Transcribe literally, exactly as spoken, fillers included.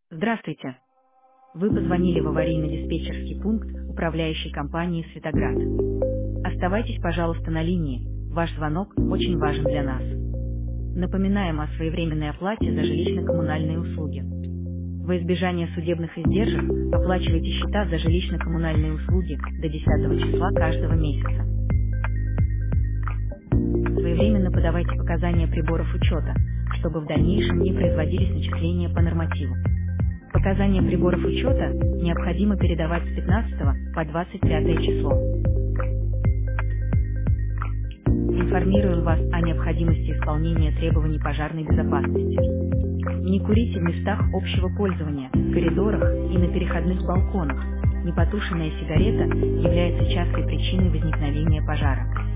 Здравствуйте. Вы позвонили в аварийно-диспетчерский пункт управляющей компании «Светоград». Оставайтесь, пожалуйста, на линии. Ваш звонок очень важен для нас. Напоминаем о своевременной оплате за жилищно-коммунальные услуги. Во избежание судебных издержек оплачивайте счета за жилищно-коммунальные услуги до десятого числа каждого месяца. Своевременно подавайте показания приборов учета, чтобы в дальнейшем не производились начисления по нормативу. Показания приборов учета необходимо передавать с пятнадцатого по двадцать пятое число. Информируем вас о необходимости исполнения требований пожарной безопасности. Не курите в местах общего пользования, в коридорах и на переходных балконах. Непотушенная сигарета является частой причиной возникновения пожара.